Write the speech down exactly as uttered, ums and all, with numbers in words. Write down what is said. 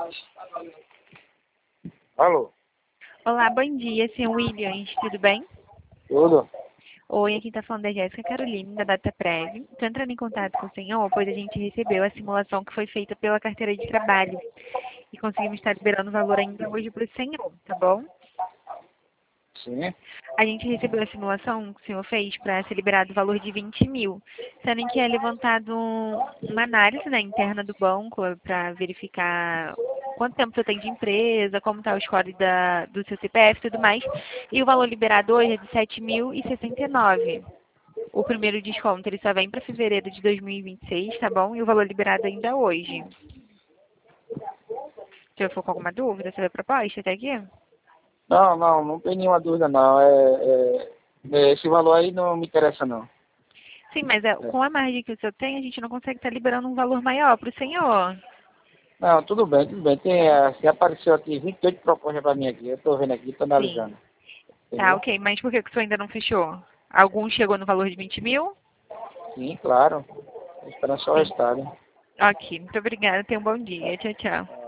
Alô? Olá, bom dia, senhor Williams, tudo bem? Tudo? Oi, aqui está falando da Jéssica Caroline, da DataPrev. Estou entrando em contato com o senhor, pois a gente recebeu a simulação que foi feita pela carteira de trabalho e conseguimos estar liberando o valor ainda hoje para o senhor, tá bom? Sim. A gente recebeu a simulação que o senhor fez para ser liberado o valor de vinte mil, sendo que é levantado uma análise, né, interna do banco para verificar quanto tempo você tem de empresa, como está o score da, do seu C P F e tudo mais. E o valor liberado hoje é de sete mil e sessenta e nove. O primeiro desconto ele só vem para fevereiro de dois mil e vinte e seis, tá bom? E o valor liberado ainda é hoje. Se eu for com alguma dúvida sobre a proposta, até aqui? Não, não, não tem nenhuma dúvida não. É, é, é, esse valor aí não me interessa não. Sim, mas é, É. com a margem que o senhor tem, a gente não consegue estar liberando um valor maior para o senhor. Não, tudo bem, tudo bem. Tem, é, se apareceu aqui vinte e oito propostas para mim aqui. Eu estou vendo aqui, estou Sim. analisando. Tá, Entendeu? ok. Mas por que que o senhor ainda não fechou? Algum chegou no valor de vinte mil? Sim, claro. Tô esperando só o Sim. resultado. Ok, muito obrigada. Tenha um bom dia. Tchau, tchau.